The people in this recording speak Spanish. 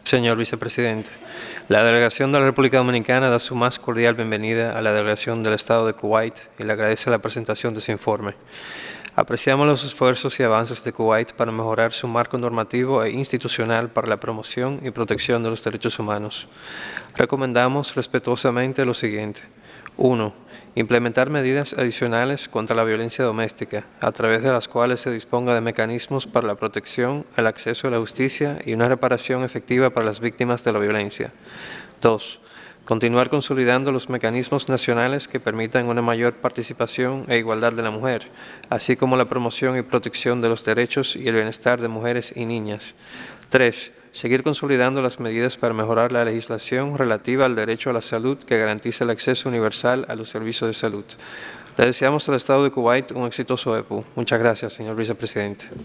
Señor Vicepresidente, la delegación de la República Dominicana da su más cordial bienvenida a la delegación del Estado de Kuwait y le agradece la presentación de su informe. Apreciamos los esfuerzos y avances de Kuwait para mejorar su marco normativo e institucional para la promoción y protección de los derechos humanos. Recomendamos respetuosamente lo siguiente. 1. Implementar medidas adicionales contra la violencia doméstica, a través de las cuales se disponga de mecanismos para la protección, el acceso a la justicia y una reparación efectiva para las víctimas de la violencia. 2. Continuar consolidando los mecanismos nacionales que permitan una mayor participación e igualdad de la mujer, así como la promoción y protección de los derechos y el bienestar de mujeres y niñas. 3. Seguir consolidando las medidas para mejorar la legislación relativa al derecho a la salud que garantice el acceso universal a los servicios de salud. Le deseamos al Estado de Kuwait un exitoso EPU. Muchas gracias, señor Vicepresidente.